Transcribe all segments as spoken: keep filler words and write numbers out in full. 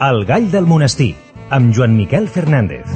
El gall del monestir, amb Joan Miquel Fernández.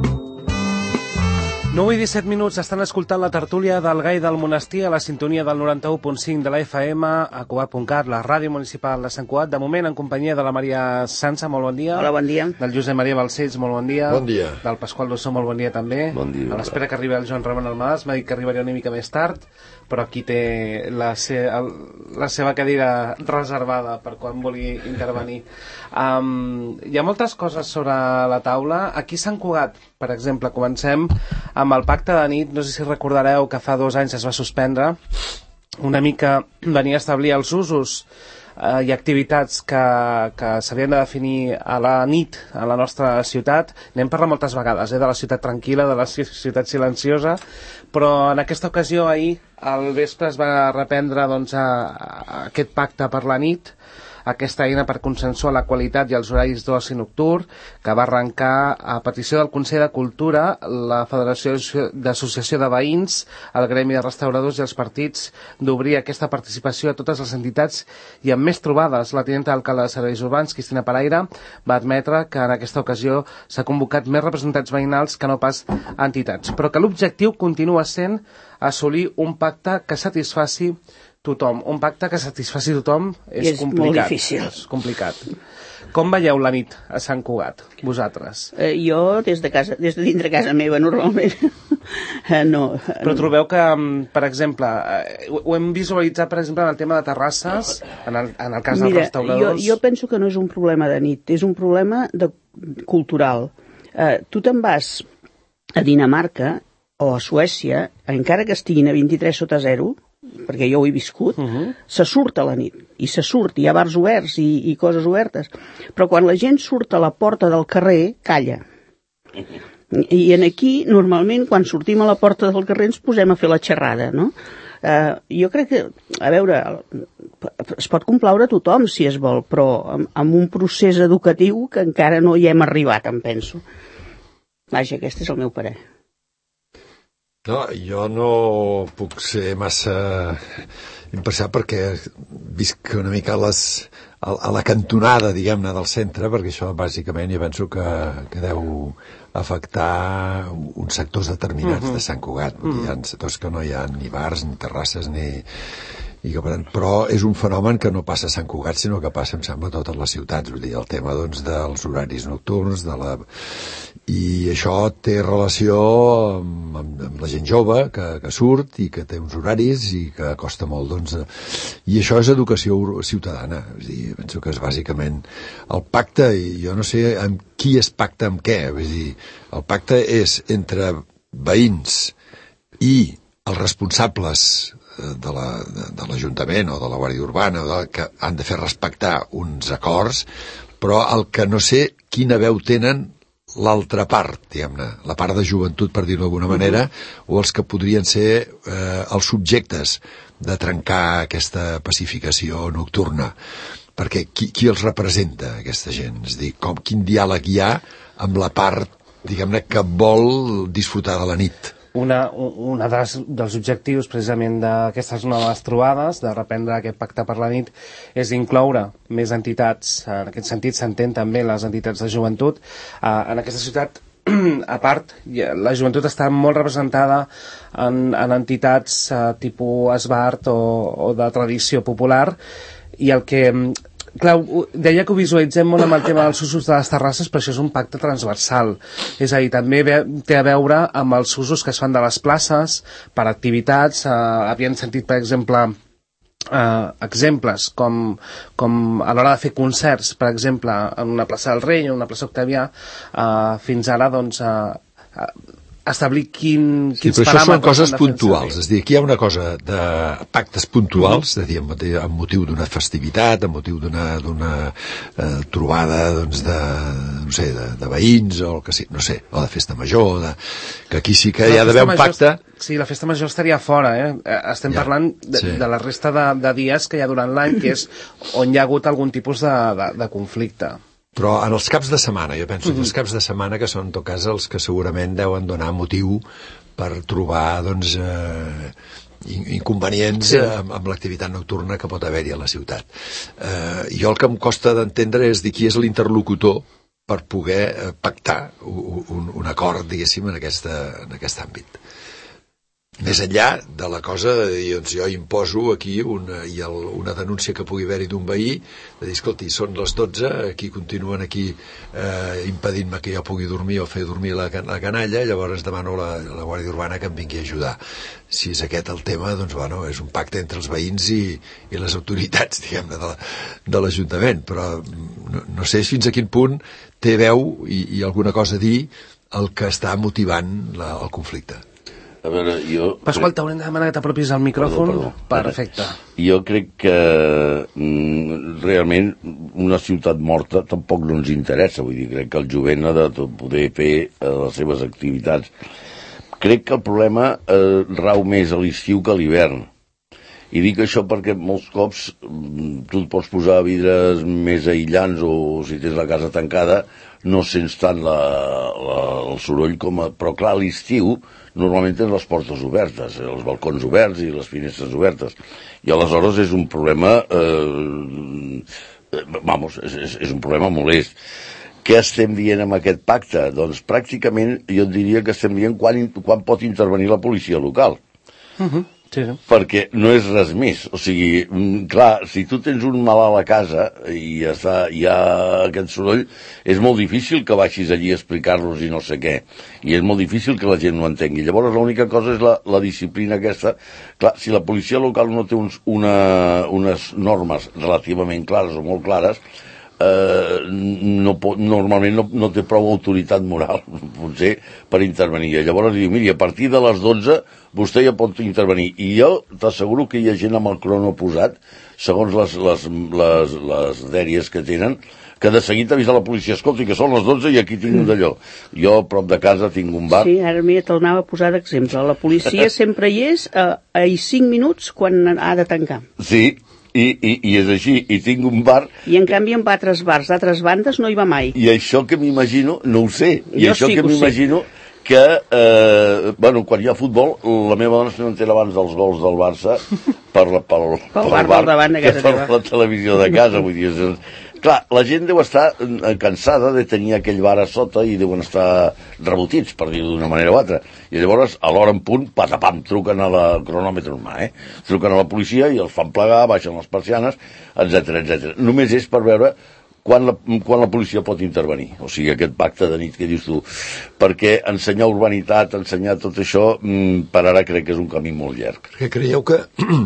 nou i disset minuts, estan escoltant la tertúlia del Gall del Monestir a la sintonia del noranta-u punt cinc de la F M a Cugat punt cat, la ràdio municipal de Sant Cugat, de moment en companyia de la Maria Sansa, molt bon dia. Hola, bon dia. Del Josep Maria Balcells, molt bon dia. Bon dia. Del Pasqual Dossó, molt bon dia també. Bon dia. A l'espera que arribi el Joan Ramon Almàs, m'ha dit que arribaria una mica més tard, però aquí té la, se la seva cadira reservada per quan vulgui intervenir. Um, hi ha moltes coses sobre la taula. Aquí a Sant Cugat, per exemple, comencem amb el pacte de nit. No sé si recordareu que fa dos anys es va suspendre. Una mica venia a establir els usos eh, i activitats que, que s'havien de definir a la nit a la nostra ciutat. N'hem parlat moltes vegades, eh, de la ciutat tranquil·la, de la ciutat silenciosa, però en aquesta ocasió ahir al vespre es va reprendre doncs, a, a aquest pacte per la nit, aquesta eina per consensuar la qualitat i els horaris d'oci nocturn, que va arrencar a petició del Consell de Cultura, la Federació d'Associació de Veïns, el Gremi de Restauradors i els partits, d'obrir aquesta participació a totes les entitats i amb més trobades. La tinenta d'alcalde de Serveis Urbans, Cristina Paraire, va admetre que en aquesta ocasió s'ha convocat més representants veïnals que no pas entitats, però que l'objectiu continua sent assolir un pacte que satisfaci tothom. Un pacte que satisfaci tothom és, és complicat. molt difícil. És complicat. Com veieu la nit a Sant Cugat, vosaltres? Eh, jo, des de casa, des de dintre casa meva, normalment, eh, no. Però trobeu que, per exemple, eh, ho hem visualitzat, per exemple, en el tema de terrasses, en el, en el cas Mira, dels restauradors... Jo, jo penso que no és un problema de nit, és un problema de, cultural. Eh, tu te'n vas a Dinamarca o a Suècia, encara que estiguin a vint-i-tres sota zero, perquè jo ho he viscut, uh -huh. se surt a la nit, i se surt, hi ha bars oberts i, i coses obertes, però quan la gent surt a la porta del carrer, calla. I en aquí, normalment, quan sortim a la porta del carrer ens posem a fer la xerrada, no? Uh, jo crec que, a veure, es pot complaure a tothom si es vol, però amb, amb un procés educatiu que encara no hi hem arribat, em penso. Vaja, aquest és el meu parer. No, jo no puc ser massa impressionat perquè visc una mica a, les, a, a la cantonada, diguem-ne, del centre, perquè això bàsicament jo penso que, que deu afectar uns sectors determinats uh-huh. de Sant Cugat. Uh-huh. Hi ha sectors que no hi ha ni bars, ni terrasses, ni... I que, però és un fenomen que no passa a Sant Cugat, sinó que passa, em sembla, a totes les ciutats. Vull dir, el tema doncs, dels horaris nocturns, de la... i això té relació amb, amb, amb la gent jove que, que surt i que té uns horaris i que costa molt, doncs... I això és educació ciutadana. Vull dir, penso que és bàsicament el pacte, i jo no sé amb qui es pacta amb què. Vull dir, el pacte és entre veïns i els responsables de la, de, de l'Ajuntament o de la Guàrdia Urbana, de, que han de fer respectar uns acords, però el que no sé quina veu tenen l'altra part, diguem-ne, la part de joventut, per dir-ho d'alguna manera, uh-huh. o els que podrien ser eh, els subjectes de trencar aquesta pacificació nocturna. Perquè qui, qui els representa, aquesta gent? És a dir, com, quin diàleg hi ha amb la part, diguem-ne, que vol disfrutar de la nit? Una, una dels, dels objectius precisament d'aquestes noves trobades, de reprendre aquest pacte per la nit, és incloure més entitats. En aquest sentit s'entén també les entitats de joventut. En aquesta ciutat, a part, la joventut està molt representada en, en entitats tipus Esbart o, o de tradició popular, i el que... Clar, deia que ho visualitzem molt amb el tema dels usos de les terrasses, però això és un pacte transversal. És a dir, també té a veure amb els usos que es fan de les places per activitats. Eh, havien sentit, per exemple, eh, exemples com, com a l'hora de fer concerts, per exemple, en una plaça del Rei o una plaça Octavià, eh, fins ara, doncs... Eh, establir quin, quins sí, però paràmetres... Això són coses puntuals, és a dir, aquí hi ha una cosa de pactes puntuals, és a dir, amb motiu d'una festivitat, amb motiu d'una eh, trobada, doncs, de, no sé, de, de veïns, o el que sigui, no sé, o de festa major, de, que aquí sí que hi ha d'haver un pacte... Sí, la festa major estaria fora, eh? Estem ja, parlant de, sí. de la resta de, de dies que hi ha durant l'any, que és on hi ha hagut algun tipus de, de, de conflicte. Però en els caps de setmana, jo penso, mm-hmm. els caps de setmana que són, en tot cas, els que segurament deuen donar motiu per trobar, doncs, eh, inconvenients sí. amb, amb l'activitat nocturna que pot haver-hi a la ciutat. Eh, jo el que em costa d'entendre és dir qui és l'interlocutor per poder pactar un, un acord, diguéssim, en, aquesta, en aquest àmbit. Més enllà de la cosa de dir, doncs jo imposo aquí una, i el, una denúncia que pugui haver-hi d'un veí, de dir, escolti, són les dotze, aquí continuen aquí eh, impedint-me que jo pugui dormir o fer dormir la, la canalla, llavors demano a la, la Guàrdia Urbana que em vingui a ajudar. Si és aquest el tema, doncs bueno, és un pacte entre els veïns i, i les autoritats, diguem-ne, de, de l'Ajuntament, però no, no sé fins a quin punt té veu i, i alguna cosa a dir el que està motivant la, el conflicte. A veure, jo... Pasqual, t'haurem de demanar que t'apropis al micròfon. Perdó, perdó. Perfecte. Jo crec que mm, realment una ciutat morta tampoc no ens interessa. Vull dir, crec que el jovent ha de poder fer eh, les seves activitats. Crec que el problema eh, rau més a l'estiu que a l'hivern. I dic això perquè molts cops mm, tu et pots posar vidres més aïllants o si tens la casa tancada no sents tant la, la, el soroll com a... Però clar, a l'estiu normalment tens les portes obertes, els balcons oberts i les finestres obertes. I aleshores és un problema... Eh, vamos, és, és, és un problema molest. Què estem dient amb aquest pacte? Doncs pràcticament jo diria que estem dient quan, quan pot intervenir la policia local. Uh-huh. Sí, sí. Perquè no és res més. O sigui, clar, si tu tens un malalt a casa i està, hi ha aquest soroll, és molt difícil que baixis allí a explicar-los i no sé què. I és molt difícil que la gent no entengui. Llavors l'única cosa és la, la disciplina aquesta. Clar, si la policia local no té uns, una, unes normes relativament clares o molt clares, eh, no pot, normalment no, no té prou autoritat moral, potser, per intervenir. Llavors diu, miri, a partir de les dotze vostè ja pot intervenir. I jo t'asseguro que hi ha gent amb el crono posat, segons les, les, les, les dèries que tenen, que de seguida avisa la policia, escolti, que són les dotze i aquí tinc un d'allò. Jo, a prop de casa, tinc un bar... Sí, ara mira, te'l anava a posar d'exemple. La policia sempre hi és a, a cinc minuts quan ha de tancar. Sí, i, i, i és així, i tinc un bar... I en canvi en altres bars d'altres bandes no hi va mai. I això que m'imagino, no ho sé, i jo això sí que m'imagino... que, eh, bueno, quan hi ha futbol, la meva dona s'entera abans dels gols del Barça per, la, per, per bar, bar davant de casa per teva. La televisió de casa, vull dir, és, clar, la gent deu estar cansada de tenir aquell bar a sota i deuen estar rebotits, per dir-ho d'una manera o altra. I llavors, a l'hora en punt, patapam, truquen a la cronòmetre humà, eh? Truquen a la policia i els fan plegar, baixen les persianes, etcètera, etcètera. Només és per veure quan la, quan la policia pot intervenir. O sigui, aquest pacte de nit que dius tu. Perquè ensenyar urbanitat, ensenyar tot això, per ara crec que és un camí molt llarg. Perquè creieu que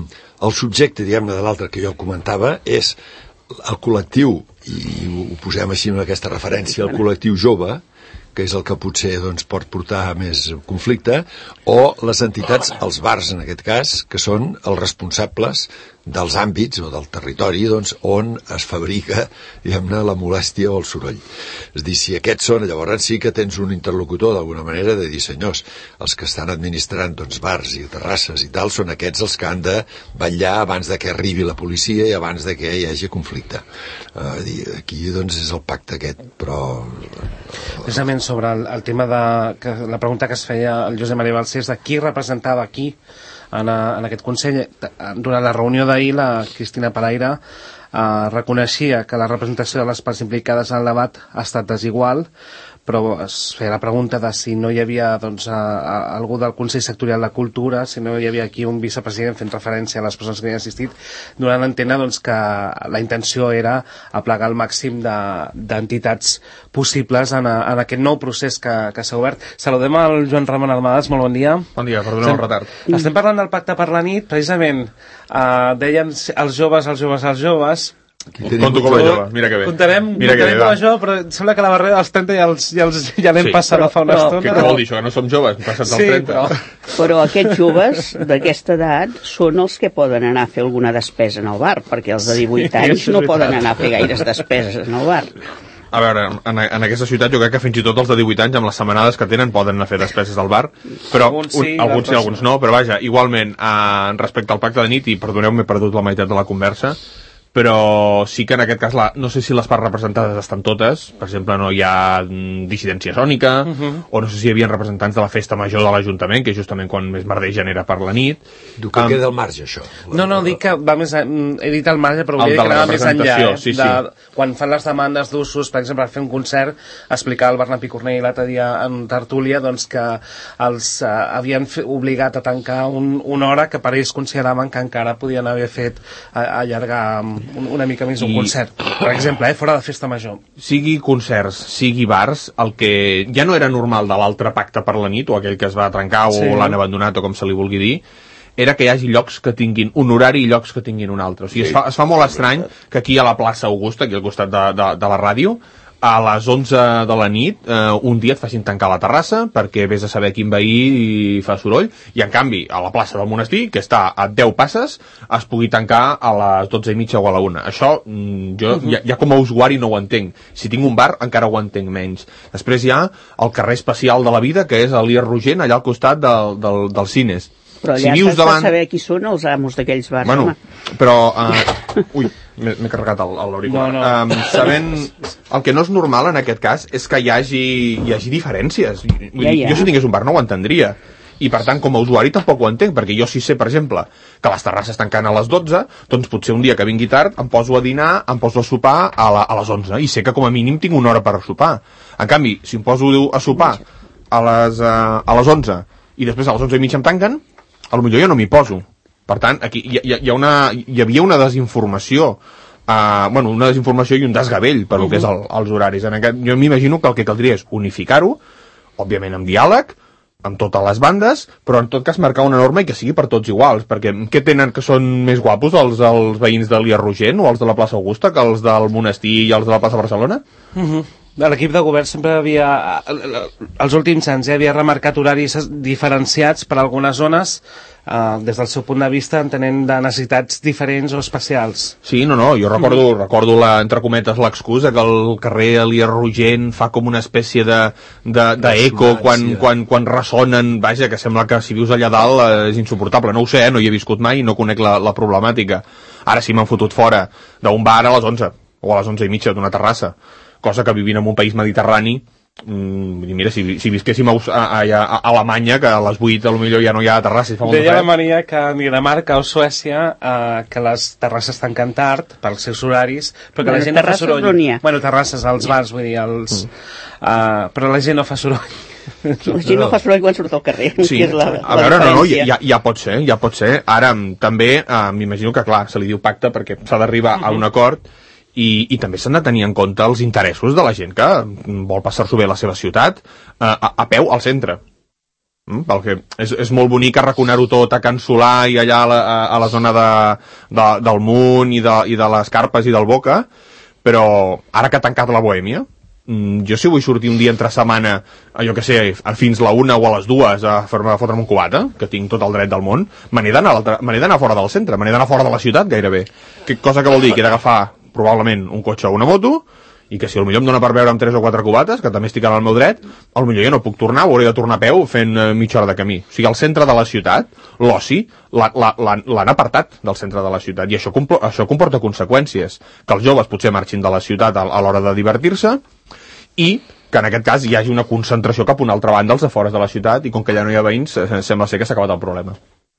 el subjecte, diguem-ne, de l'altre que jo comentava, és el col·lectiu, i ho posem així amb aquesta referència, el col·lectiu jove, que és el que potser doncs, pot portar més conflicte, o les entitats, els bars en aquest cas, que són els responsables dels àmbits o del territori doncs, on es fabrica, diguem-ne, la molèstia o el soroll. És a dir, si aquests són, llavors sí que tens un interlocutor d'alguna manera de dir, senyors, els que estan administrant doncs, bars i terrasses i tal, són aquests els que han de vetllar abans de que arribi la policia i abans de que hi hagi conflicte. Uh, dir, aquí doncs és el pacte aquest, però... Precisament sobre el, el tema de... Que, la pregunta que es feia el Josep Maria Balcells de qui representava qui en, a, en aquest Consell. Durant la reunió d'ahir, la Cristina Palaire eh, reconeixia que la representació de les parts implicades en el debat ha estat desigual, però es feia la pregunta de si no hi havia doncs, a, a, algú del Consell Sectorial de Cultura, si no hi havia aquí un vicepresident fent referència a les persones que hi han assistit, donant a entendre doncs, que la intenció era aplegar el màxim d'entitats de, possibles en, a, en aquest nou procés que, que s'ha obert. Saludem al Joan Ramon Almades, molt bon dia. Bon dia, perdoneu el retard. Estem parlant del Pacte per la Nit, precisament eh, deien els joves, els joves, els joves. Conto com a jove, mira que bé. Contarem, mira contarem com a jove, però sembla que la barrera dels trenta ja, els, ja, els, ja l'hem sí, passat a fa una estona. Què vol dir això, que no som joves? Hem passat sí, dels trenta. Però, però aquests joves d'aquesta edat són els que poden anar a fer alguna despesa en el bar, perquè els de divuit sí, anys no poden anar a fer gaires despeses en el bar. A veure, en, en aquesta ciutat jo crec que fins i tot els de divuit anys, amb les setmanades que tenen, poden anar a fer despeses al bar, però alguns sí, un, alguns, sí, alguns no, però vaja, igualment, eh, respecte al pacte de nit, i perdoneu, m'he perdut la meitat de la conversa, però sí que en aquest cas la, no sé si les parts representades estan totes, per exemple no hi ha dissidència sònica, uh -huh. o no sé si hi havia representants de la festa major de l'Ajuntament, que justament quan més merder genera per la nit. Du que um, queda al marge això. No, no, dic que va més a, he dit al marge, però volia dir que anava més enllà, eh? sí, sí. De, quan fan les demandes d'usos, per exemple, per fer un concert, explicar el Bernat Picornell l'altre dia en tertúlia, doncs que els uh, havien fe, obligat a tancar un, una hora que per ells consideraven que encara podien haver fet a, allargar una mica més un I, concert, per exemple, eh, fora de festa major. Sigui concerts, sigui bars, el que ja no era normal de l'altre pacte per la nit, o aquell que es va trencar sí. o l'han abandonat, o com se li vulgui dir, era que hi hagi llocs que tinguin un horari i llocs que tinguin un altre. O sigui, sí. es, fa, es fa molt estrany que aquí a la plaça Augusta, aquí al costat de, de, de la ràdio, a les onze de la nit eh, un dia et facin tancar la terrassa perquè vés a saber quin veí fa soroll, i en canvi a la plaça del Monestir, que està a deu passes, es pugui tancar a les dotze i mitja o a la una. Això jo ja, ja com a usuari no ho entenc. Si tinc un bar encara ho entenc menys. Després hi ha el carrer especial de la vida, que és l'Elias Rogent, allà al costat del, del, dels cines. Però allà si has davant... de saber qui són els amos d'aquells bars, bueno, home. Però uh, ui, m'he carregat l'auricular. No, no. Um, sabent, el que no és normal en aquest cas és que hi hagi, hi hagi diferències. Vull ja, dir, ja. Jo si tingués un bar no ho entendria. I per tant, com a usuari tampoc ho entenc, perquè jo si sé, per exemple, que les terrasses tanquen a les dotze, doncs potser un dia que vingui tard em poso a dinar, em poso a sopar a, la, a les onze, i sé que com a mínim tinc una hora per sopar. En canvi, si em poso a sopar a les, uh, a les onze i després a les onze i mitja em tanquen, a lo millor jo no m'hi poso. Per tant, aquí hi, hi, hi, ha una, hi havia una desinformació, uh, bueno, una desinformació i un desgavell per uh -huh. el que és el, els horaris. En aquest, jo m'imagino que el que caldria és unificar-ho, òbviament amb diàleg, amb totes les bandes, però en tot cas marcar una norma i que sigui per tots iguals, perquè què tenen que són més guapos els, els veïns de l'Elias Rogent o els de la plaça Augusta que els del Monestir i els de la plaça Barcelona? Uh -huh. L'equip de govern sempre havia, els últims anys, eh, havia remarcat horaris diferenciats per a algunes zones, eh, des del seu punt de vista, entenent de necessitats diferents o especials. Sí, no, no, jo recordo, mm. recordo la, entre cometes, l'excusa que el carrer Elias Rogent fa com una espècie de, de, d'eco quan, quan, quan ressonen, vaja, que sembla que si vius allà dalt eh, és insuportable. No ho sé, eh, no hi he viscut mai i no conec la, la problemàtica. Ara sí m'han fotut fora d'un bar a les onze, o a les onze i mitja d'una terrassa, cosa que vivint en un país mediterrani, mmm, mira, si, si visquéssim a, a, a, a Alemanya, que a les vuit potser ja no hi ha terrasses. Deia la Maria que en Dinamarca o Suècia eh, que les terrasses tanquen tard pels seus horaris, però que bueno, la gent no fa soroll. No bueno, terrasses, als bars, vull dir, els, mm. uh, però la gent no fa soroll. La gent no fa soroll quan surt al carrer. Sí, que és la, a veure, no, no, ja, ja pot ser, ja pot ser. Ara, també, uh, m'imagino que, clar, se li diu pacte perquè s'ha d'arribar uh-huh. a un acord. I, i també s'han de tenir en compte els interessos de la gent que vol passar-s'ho bé a la seva ciutat a, a, a peu al centre. Mm? Perquè és, és molt bonic arraconar-ho tot a Can Solà i allà a la, a, a la zona de, de, del Munt i de, i de les Carpes i del Boca, però ara que ha tancat la Bohèmia, mm, jo si vull sortir un dia entre setmana, jo que sé, fins la una o a les dues a, a fotre'm un cubata, que tinc tot el dret del món, me n'he d'anar fora del centre, me n'he d'anar fora de la ciutat gairebé. Que cosa que vol dir que he d'agafar probablement un cotxe o una moto, i que si potser em dona per veure amb tres o quatre cubates, que també estic al meu dret, potser ja no puc tornar, o hauré de tornar a peu fent uh, mitja hora de camí. O sigui, al centre de la ciutat, l'oci, l'han apartat del centre de la ciutat, i això, compl- això comporta conseqüències, que els joves potser marxin de la ciutat a, a l'hora de divertir-se, i que en aquest cas hi hagi una concentració cap a una altra banda als afores de la ciutat, i com que ja no hi ha veïns, sembla ser que s'ha acabat el problema.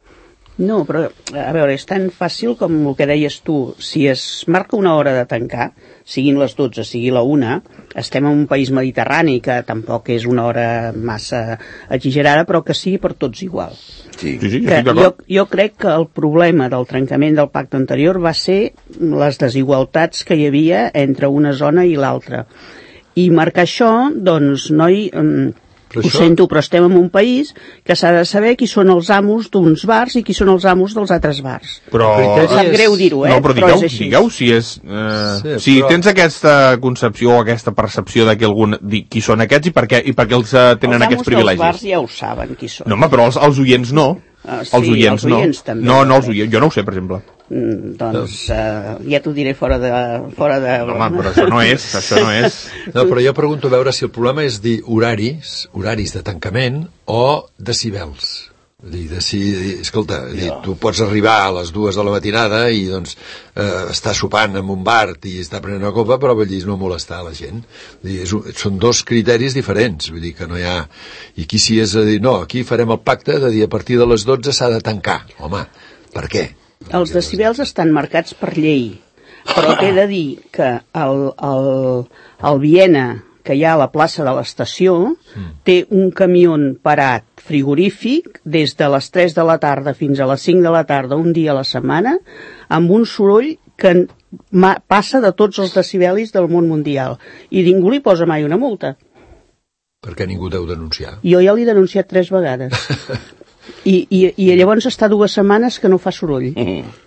No, però, a veure, és tan fàcil com el que deies tu. Si es marca una hora de tancar, siguin les dotze, sigui la una, estem en un país mediterrani, que tampoc és una hora massa exagerada, però que sigui per tots igual. Sí, sí, sí, que jo, jo crec que el problema del trencament del pacte anterior va ser les desigualtats que hi havia entre una zona i l'altra. I marcar això, doncs, noi... Ho això... sento, però estem en un país que s'ha de saber qui són els amos d'uns bars i qui són els amos dels altres bars. Però... Em sap greu dir-ho, eh? No, però digueu, però digueu si és... Eh... Sí, si però... tens aquesta concepció o aquesta percepció de que algun... qui són aquests i per què, i per què els tenen els aquests privilegis. Els amos dels bars ja ho saben qui són. No, home, però els, els oients no. Uh, sí, els oients, els oients no. també. No, no, els oients, jo no ho sé, per exemple. Mm, doncs uh, ja t'ho diré fora de... Fora de... No, home, però això no és, això no és... No, però jo pregunto a veure si el problema és dir horaris, horaris de tancament o decibels. Dir, de si, escolta, dir, tu pots arribar a les dues de la matinada i doncs eh, estar sopant en un bar i estar prenent una copa, però vull dir, no molestar la gent. Dir, és, són dos criteris diferents, vull dir que no hi ha... I aquí sí és a dir, no, aquí farem el pacte de dir a partir de les dotze s'ha de tancar. Home, per què? Els decibels estan marcats per llei, però t'he de dir que el, el, el Viena, que hi ha a la plaça de l'estació, mm. té un camió parat frigorífic des de les tres de la tarda fins a les cinc de la tarda, un dia a la setmana, amb un soroll que passa de tots els decibelis del món mundial. I ningú li posa mai una multa. Perquè ningú deu denunciar. Jo ja l'he denunciat tres vegades. I, i, I llavors està dues setmanes que no fa soroll. Mm.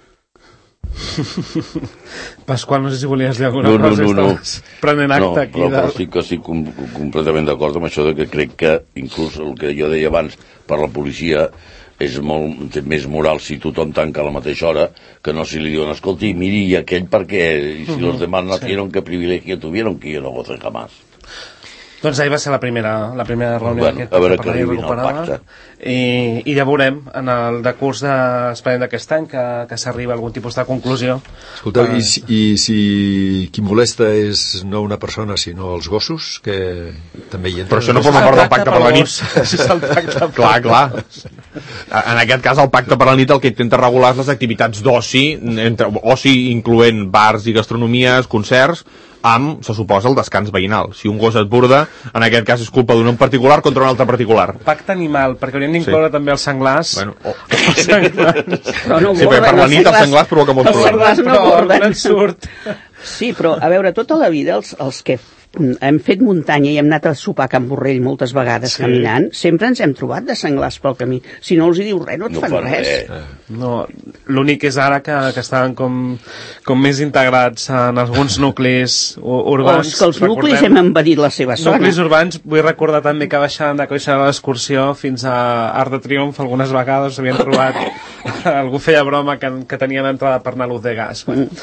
Pasqual, no sé si volies dir alguna no, cosa, no, no, estàs prenent acte no, aquí. No, de... però sí que estic com, completament d'acord amb això de que crec que inclús el que jo deia abans per la policia és molt, té més moral si tothom tanca a la mateixa hora que no si li diuen, escolti, miri i aquell perquè i si uh -huh. los demás nacieron, sí. ¿Qué privilegio tuvieron que yo no gocen jamás? Doncs ahir va ser la primera, la primera reunió bueno, d'aquest a veure que arribin al pacte. I, i ja veurem en el decurs de, esperem d'aquest any que, que s'arriba a algun tipus de conclusió. Escolta, uh, i, si, i si qui molesta és no una persona sinó els gossos, que també hi entra. Però això no forma part del pacte per la nit. Això és el pacte per clar, clar. En aquest cas el pacte per la nit el que intenta regular és les activitats d'oci, entre oci incloent bars i gastronomies, concerts, amb, se suposa, el descans veïnal. Si un gos et burda, en aquest cas és culpa d'un en particular contra un altre particular. Pacte animal, perquè hauríem d'incloure sí. també els senglars. Bueno, oh. els senglars. Però no sí, borden, per la nit els senglars provoca molts problemes. Els senglars no borden. Surt. Sí, però, a veure, tota la vida els, els que hem fet muntanya i hem anat a sopar a Can Borrell moltes vegades sí. caminant, sempre ens hem trobat de senglars pel camí. Si no els hi dius res, no et no fan res. res. No, l'únic és ara que, que estaven com, com més integrats en alguns nuclis urbans. O que els nuclis hem envaït la seva zona. Nuclis urbans, vull recordar també que baixant de Coixarà l'excursió fins a Arc de Triomf algunes vegades s'havien trobat algú feia broma que, que tenien entrada per anar a l'ús de gas. Bueno. Mm.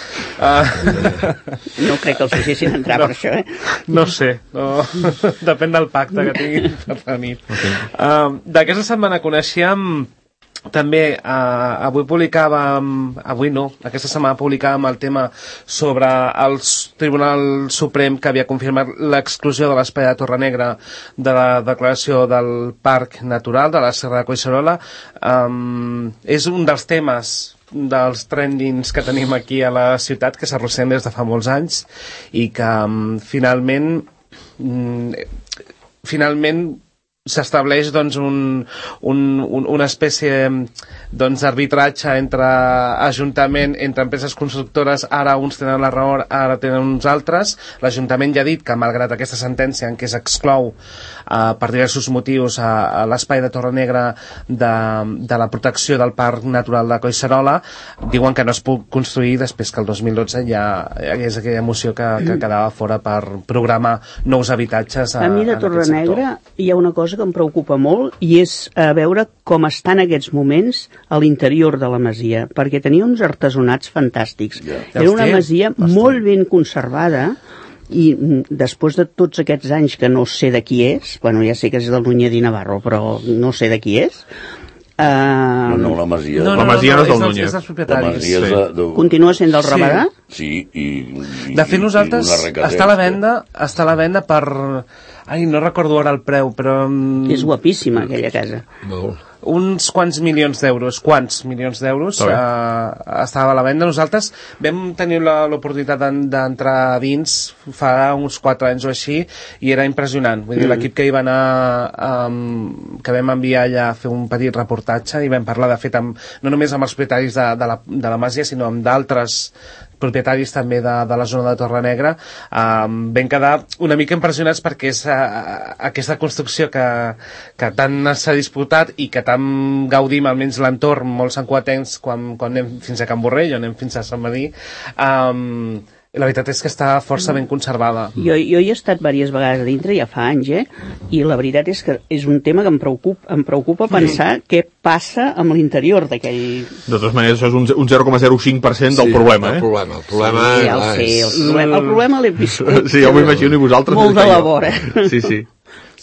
Uh... No crec que els deixessin entrar no. per això, eh? No sé, no. Depèn del pacte que tinguin per la nit. Okay. Uh, D'aquesta setmana coneixíem també, uh, avui publicàvem, avui no, aquesta setmana publicàvem el tema sobre el Tribunal Suprem que havia confirmat l'exclusió de l'espai de Torrenegra de la declaració del Parc Natural de la Serra de Collserola. Um, és un dels temes dels trendings que tenim aquí a la ciutat que s'arrosseguen des de fa molts anys i que um, finalment um, finalment s'estableix doncs, un, un, un, una espècie doncs, d'arbitratge entre ajuntament, entre empreses constructores, ara uns tenen la raó, ara tenen uns altres. L'Ajuntament ja ha dit que malgrat aquesta sentència en què s'exclou eh, per diversos motius a, a l'espai de Torrenegra de, de la protecció del Parc Natural de Collserola, diuen que no es pot construir després que el dos mil dotze ja hi hagués aquella moció que, que quedava fora per programar nous habitatges a, a mi de Torrenegra hi ha una cosa que em preocupa molt i és a veure com està en aquests moments a l'interior de la masia, perquè tenia uns artesonats fantàstics. Yeah. Era una masia molt ben conservada i després de tots aquests anys que no sé de qui és, bueno, ja sé que és del Núñez i Navarro, però no sé de qui és. Uh... No, no, la masia... No, no, la masia no, no, no és del Núñez. És dels propietaris. Sí. De, de... Continua sent del sí. Rabadà? Sí, i... i de fet, nosaltres està a la venda, està a la venda per... Ai, no recordo ara el preu, però... És guapíssima, aquella casa. Molt. Uns quants milions d'euros, quants milions d'euros eh, estava a la venda. Nosaltres vam tenir l'oportunitat d'entrar a dins fa uns quatre anys o així i era impressionant. Vull dir, mm. l'equip que hi va anar, um, que vam enviar allà a fer un petit reportatge i vam parlar, de fet, amb, no només amb els propietaris de, de, la, de la masia, sinó amb d'altres propietaris també de, de la zona de Torrenegra, um, vam quedar una mica impressionats perquè és uh, aquesta construcció que, que tant s'ha disputat i que tant gaudim, almenys l'entorn, molts santcugatencs quan, quan anem fins a Can Borrell o anem fins a Sant Medir, um, la veritat és que està força ben conservada. Jo, jo hi he estat diverses vegades a dintre, ja fa anys, eh? I la veritat és que és un tema que em preocupa, em preocupa pensar mm. què passa amb l'interior d'aquell... De totes maneres, això és un, un zero coma zero cinc per cent del sí, problema, el eh? problema, el problema... Sí, ja el sé, el problema, el problema l'he viscut. Sí, jo m'ho imagino i vosaltres... Molt de la vora. Sí, sí.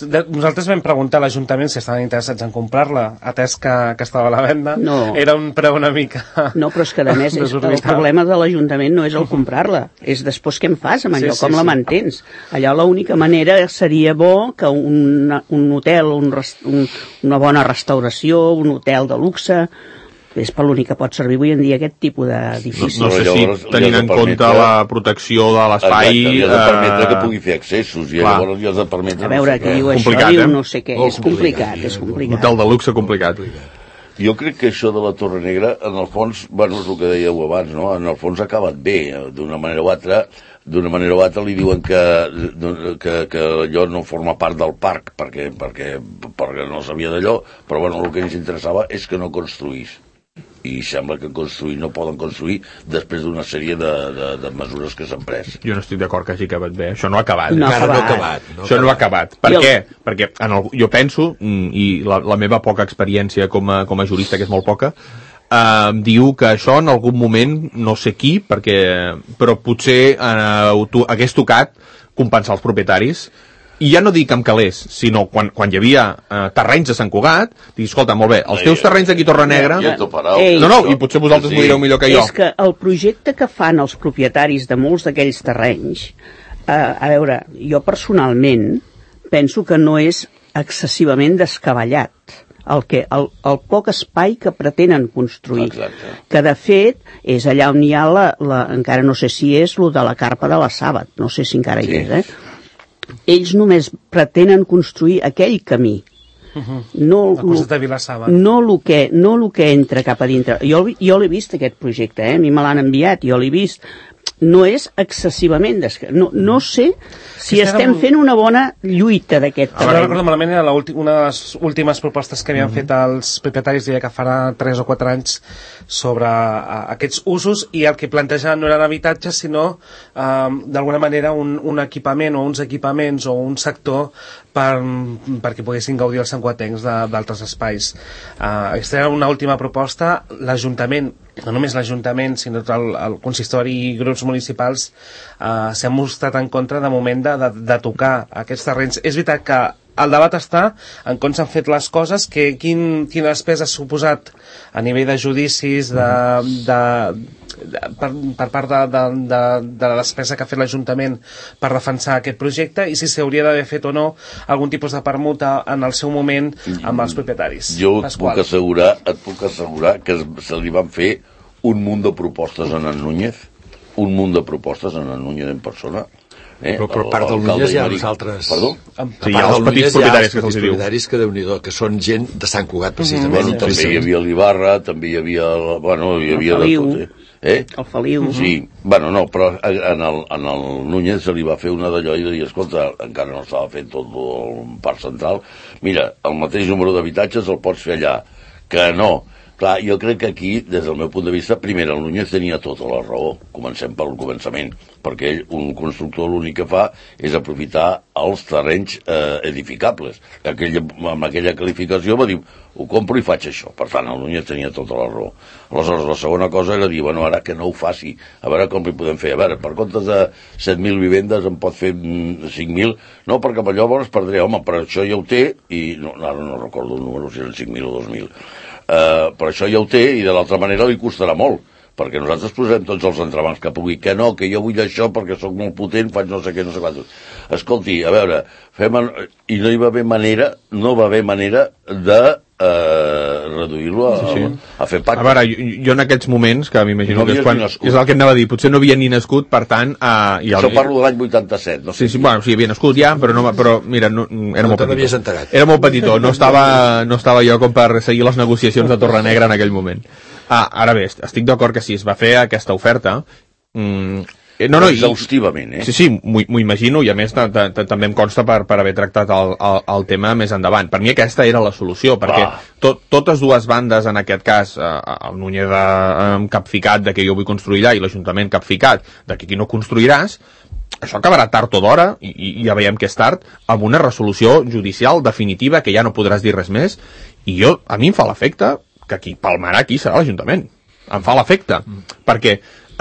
nosaltres vam preguntar a l'Ajuntament si estaven interessats en comprar-la, atès que, que estava a la venda. No. Era un preu una mica... No, però és que a més és, el problema de l'Ajuntament no és el comprar-la, és després què en fas amb allò, sí, sí, com sí. la mantens. Allò l'única manera seria bo que un, un hotel, un, un, una bona restauració, un hotel de luxe, és per l'únic que pot servir avui en dia aquest tipus d'edifici. No, no sé si tenint en compte la protecció de l'espai... Exacte, li has de permetre que pugui fer accessos, i llavors li has de permetre... A veure, aquí diu això, diu no sé què, és complicat, és complicat. Hotel de luxe complicat. Jo crec que això de la Torre Negra, en el fons, bueno, és el que dèieu abans, no? En el fons ha acabat bé, d'una manera o altra, d'una manera o altra li diuen que, que, que allò no forma part del parc, perquè, perquè, perquè no sabia d'allò, però bueno, el que ens interessava és que no construís. I sembla que construir no poden construir després d'una sèrie de, de, de mesures que s'han pres. Jo no estic d'acord que hagi acabat bé. Això no ha acabat. No ha acabat. No ha acabat. No Això no ha acabat. Per què? Perquè en el, jo penso, i la, la meva poca experiència com a, com a jurista, que és molt poca, eh, diu que això en algun moment, no sé qui, perquè, però potser eh, tu, hagués tocat compensar els propietaris. I ja no dic amb calés, sinó quan, quan hi havia eh, terrenys de Sant Cugat, dic, escolta, molt bé, els teus terrenys d'aquí Torre Negra... Ei, no, no, i potser vosaltres sí, sí. m'ho direu millor que jo. És que el projecte que fan els propietaris de molts d'aquells terrenys, eh, a veure, jo personalment penso que no és excessivament descabellat el, que, el, el poc espai que pretenen construir. Exacte. Que de fet és allà on hi ha la, la, encara no sé si és lo de la carpa de la Sàbat, no sé si encara hi sí. és, eh? Ells només pretenen construir aquell camí. Uh-huh. No, el costat de Vilassava. No el que, no el que entra cap a dintre. Jo, jo l'he vist, aquest projecte, eh? A mi me l'han enviat, jo l'he vist. No és excessivament... Desca... No, no sé si sí, estem fent una bona lluita d'aquest terreny. Si no recordo malament, era una de les últimes propostes que havien mm-hmm. fet els propietaris, deia que farà tres o quatre anys, sobre uh, aquests usos, i el que plantejaven no eren habitatges, sinó uh, d'alguna manera un, un equipament o uns equipaments o un sector per, perquè poguessin gaudir els santcugatencs d'altres espais. Uh, aquesta era una última proposta. L'Ajuntament, no només l'Ajuntament, sinó tot el, el consistori i grups municipals uh, s'han mostrat en contra de moment de, de, de tocar aquests terrenys. És veritat que el debat està en com s'han fet les coses, que quin, quina despesa ha suposat a nivell de judicis, de, de, de, per, per part de, de, de, de la despesa que ha fet l'Ajuntament per defensar aquest projecte, i si s'hauria d'haver fet o no algun tipus de permuta en el seu moment amb els propietaris. Jo et puc assegurar, et puc assegurar que se li van fer un munt de propostes en en Núñez, un munt de propostes en en Núñez en persona. Eh? Però per part del Núñez hi ha uns altres... Perdó? Sí, hi ha els petits propietaris que se'ls diu. propietaris que, Déu-n'hi-do, que són gent de Sant Cugat, precisament. Bueno, també hi havia l'Ibarra, també hi havia... Bueno, hi havia de tot, eh? Eh? El Feliu. Sí, bueno, no, però en el, en el Núñez se li va fer una d'allò i dir, escolta, encara no estava fet tot el parc central, mira, el mateix número d'habitatges el pots fer allà, que no. Clar, jo crec que aquí, des del meu punt de vista, primer, el Núñez tenia tota la raó, comencem pel començament, perquè ell, un constructor, l'únic que fa és aprofitar els terrenys eh, edificables. Aquella, amb aquella qualificació va dir, ho compro i faig això. Per tant, el Núñez tenia tota la raó. Aleshores, la segona cosa era dir, bueno, ara que no ho faci, a veure com li podem fer. A veure, per comptes de set mil vivendes em pot fer cinc mil, no, perquè llavors perdré, home, per això ja ho té, i no, ara no recordo el número, si eren cinc mil o dos mil. Uh, per això ja ho té, i de l'altra manera li costarà molt, perquè nosaltres posem tots els entrebancs que pugui, que no, que jo vull això perquè sóc molt potent, faig no sé què, no sé quantos. Escolti, a veure, fem en... i no hi va haver manera, no va haver manera de uh, reduir-lo a, sí, sí. a fer pacte. A veure, jo, jo en aquests moments, que m'imagino no que és quan... És el que anava a dir, potser no havia ni nascut, per tant... Uh, ja això el... parlo de l'any vuitanta-set. No sé sí, sí, bueno, sí, havia nascut ja, però, no, però mira, no, era, no molt petitó. era molt petitó. No estava, no estava jo com per seguir les negociacions de Torre Negra en aquell moment. Ah, ara bé, estic d'acord que si es va fer aquesta oferta... Mm, no, no, exhaustivament, eh? Sí, sí, m'ho imagino, i a més també em consta per, per haver tractat el, el, el tema més endavant. Per mi aquesta era la solució, perquè to, totes dues bandes, en aquest cas, eh, el Núñez eh, capficat de que jo vull construir allà i l'Ajuntament capficat de que aquí no construiràs, això acabarà tard o d'hora, i, i ja veiem que és tard, amb una resolució judicial definitiva que ja no podràs dir res més, i jo, a mi em fa l'efecte que qui palmarà aquí serà l'Ajuntament. Em fa l'efecte, mm. perquè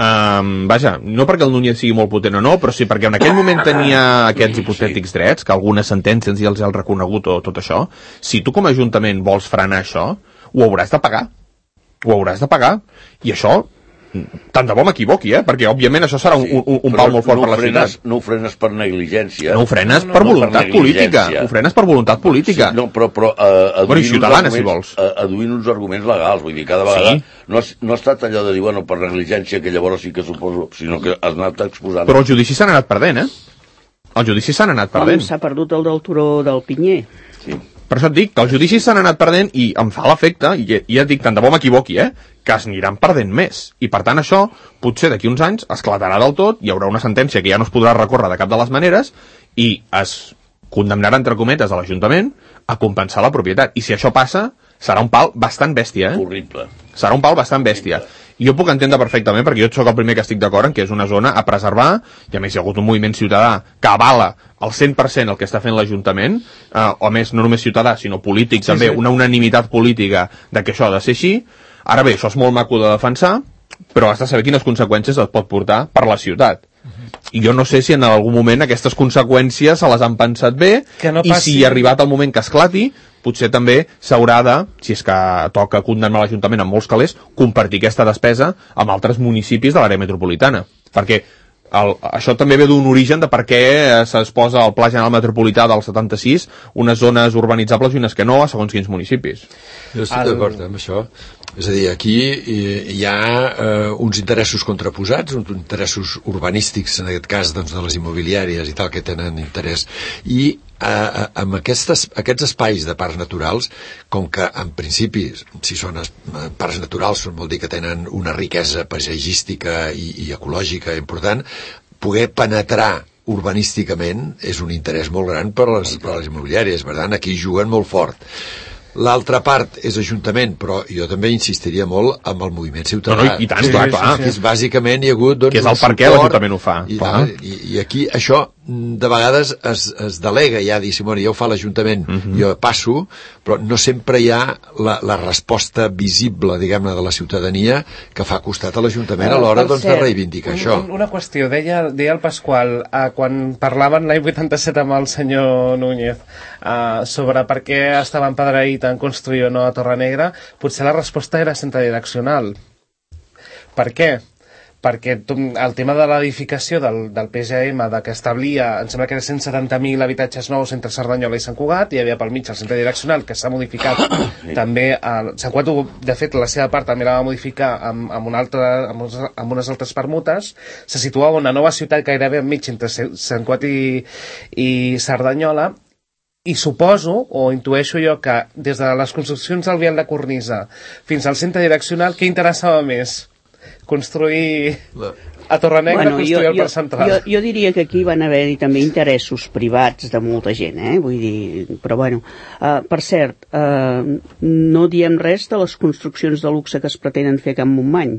Um, vaja, no perquè el Núñez sigui molt potent o no, però sí perquè en aquell moment tenia aquests hipotètics drets, que algunes sentències ja els han reconegut o tot això. Si tu com a Ajuntament vols frenar això, ho hauràs de pagar. Ho hauràs de pagar. I això, tant de bo m'equivoqui, eh? Perquè òbviament això serà un, un, un pal molt fort no per la frenes, ciutat. No ho frenes per negligència. No ho frenes no, per no, voluntat per política. Ho frenes per voluntat política. Sí, no, però, però uh, bueno, i ciutadana, si vols. Uh, aduint uns arguments legals. Vull dir, cada vegada sí. no, has, no ha estat allò de dir, bueno, per negligència, que llavors sí que suposo, sinó que has anat exposant. Però els judicis s'han anat perdent, eh? Els judicis s'han anat perdent. Com s'ha perdut el del turó del Pinyer. Sí. Per això et dic que els judicis s'han anat perdent i em fa l'efecte, i, i ja et dic, tant de bo m'equivoqui, eh? Que es aniran perdent més. I per tant això, potser d'aquí uns anys, esclatarà del tot, hi haurà una sentència que ja no es podrà recórrer de cap de les maneres i es condemnarà, entre cometes, a l'Ajuntament a compensar la propietat. I si això passa, serà un pal bastant bèstia, eh? Horrible. Serà un pal bastant bèstia. I jo puc entendre perfectament, perquè jo sóc el primer que estic d'acord en que és una zona a preservar, i a més hi ha hagut un moviment ciutadà que avala al cent per cent el que està fent l'Ajuntament, eh, o a més no només ciutadà, sinó polític sí, també, sí. Una unanimitat política de que això ha de ser així. Ara bé, això és molt maco de defensar, però has de saber quines conseqüències et pot portar per la ciutat. I jo no sé si en algun moment aquestes conseqüències se les han pensat bé, no i si ha arribat el moment que esclati, potser també s'haurà de, si és que toca condemnar l'Ajuntament amb molts calés, compartir aquesta despesa amb altres municipis de l'àrea metropolitana. Perquè el, això també ve d'un origen de per què es posa al Pla General Metropolità del setanta-sis unes zones urbanitzables i unes que no, a segons quins municipis. Jo estic el... d'acord amb això. És a dir, aquí hi ha eh, uns interessos contraposats, uns interessos urbanístics, en aquest cas doncs, de les immobiliàries i tal, que tenen interès, i eh, amb aquestes, aquests espais de parcs naturals, com que en principi, si són es, parcs naturals, vol dir que tenen una riquesa paisatgística i, i ecològica important, poder penetrar urbanísticament és un interès molt gran per les, per les immobiliàries, per tant, aquí juguen molt fort. L'altra part és Ajuntament, però jo també insistiria molt amb el moviment ciutadà. No, no, i tant, clar, clar. Que és, bàsicament hi ha hagut... Doncs, que és el per què l'Ajuntament ho fa. I, i, I aquí això de vegades es, es delega ja, dir, bueno, ja ho fa l'Ajuntament, uh-huh. jo passo, però no sempre hi ha la, la resposta visible, diguem-ne, de la ciutadania que fa costat a l'Ajuntament a l'hora doncs, de reivindicar un, això. Un, una qüestió, deia, deia el Pasqual, eh, quan parlaven l'any vuitanta-set amb el senyor Núñez eh, sobre per què estava empedraït en construir o no a Torre Negra, potser la resposta era centradireccional. Per què? Perquè el tema de l'edificació del, del P G M, de que establia, em sembla que eren cent setanta mil habitatges nous entre Cerdanyola i Sant Cugat, i hi havia pel mig el centre direccional, que s'ha modificat també, a Sant Cugat, de fet, la seva part també la va modificar amb, amb, una altra, amb, uns, amb unes altres permutes, se situava una nova ciutat gairebé enmig entre Sant Cugat i, i Cerdanyola, i suposo, o intueixo jo, que des de les construccions del vial de cornisa fins al centre direccional, què interessava més? Construir a Torre Negra, bueno, construir jo, el parc central. Jo, jo diria que aquí van haver-hi també interessos privats de molta gent, eh? Vull dir, però bueno. Uh, per cert, uh, no diem res de les construccions de luxe que es pretenen fer a Can Montmany.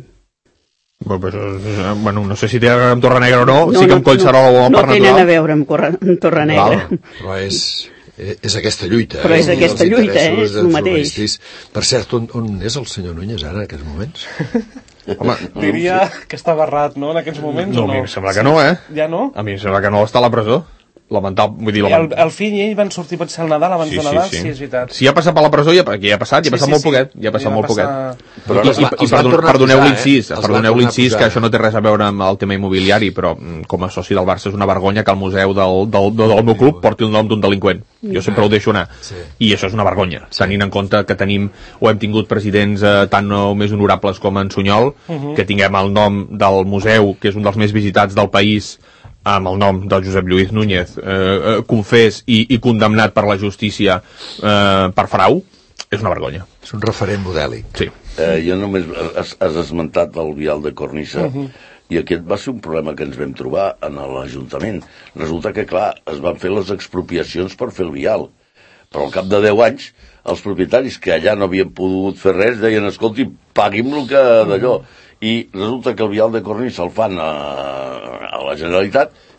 Bueno, no sé si té a veure amb Torre Negra o no, no sí que amb Collserola no, o amb no Parc Natural. No tenen a veure amb, corre, amb Torre Negra. Val, però és... és aquesta lluita. Però és eh? aquesta lluita, eh? És el mateix. Per cert, on, on és el senyor Núñez ara, en aquests moments? Home, diria que està barrat, no?, en aquests moments, no, o no? A mi em sembla que no, eh? Ja no? A mi em sembla que no, està a la presó. Lamentable, vull dir... Lament... El, el fill i ell van sortir potser al Nadal, abans sí, de Nadal, sí, sí. sí, és veritat. Si ha passat per la presó, ja, ja ha passat, ja ha passat sí, sí, molt sí. poquet, ja ha passat molt passar... poquet. Però I, i, i perdon, perdoneu l'incís, eh? perdoneu l'incís, que això no té res a veure amb el tema immobiliari, però com a soci del Barça és una vergonya que el museu del, del, del, del meu club porti el nom d'un delinqüent. Jo sempre ho deixo anar. Sí. I això és una vergonya, tenint en compte que tenim o hem tingut presidents eh, tan o més honorables com en Sunyol, uh -huh. que tinguem el nom del museu, que és un dels més visitats del país, amb el nom del Josep Lluís Núñez, eh, eh, confés i, i condemnat per la justícia eh, per frau, és una vergonya. És un referent modèlic. Sí. Eh, jo només has, has esmentat el vial de cornisa, uh -huh. i aquest va ser un problema que ens vam trobar en l'Ajuntament. Resulta que, clar, es van fer les expropiacions per fer el vial, però al cap de deu anys els propietaris que allà no havien pogut fer res deien, escolti, pagui'm el que d'allò. I resulta que el vial de cornisa el fan a, a la Generalitat